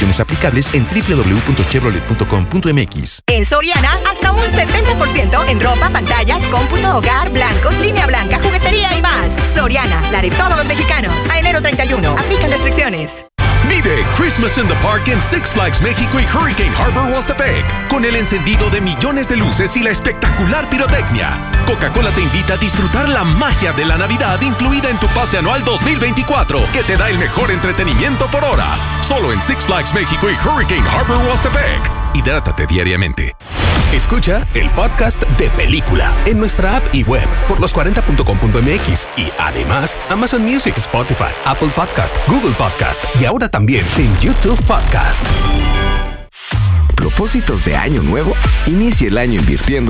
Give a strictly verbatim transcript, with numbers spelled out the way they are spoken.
Condiciones aplicables en doble u doble u doble u punto chevrolet punto com punto m x. En Soriana, hasta un setenta por ciento en ropa, pantallas, cómputo, hogar, blancos, línea blanca, juguetería y más. Soriana, la de todos los mexicanos. A enero treinta y uno. Aplican restricciones. Vive Christmas in the Park en Six Flags México y Hurricane Harbor Huastepec, con el encendido de millones de luces y la espectacular pirotecnia. Coca-Cola te invita a disfrutar la magia de la Navidad incluida en tu pase anual dos mil veinticuatro, que te da el mejor entretenimiento por hora. Solo en Six Flags México y Hurricane Harbor Huastepec. Hidrátate diariamente. Escucha el podcast de Película en nuestra app y web por los cuarenta punto com punto m x y además Amazon Music, Spotify, Apple Podcast, Google Podcast y ahora también en YouTube Podcast. ¿Propósitos de año nuevo? Inicie el año invirtiendo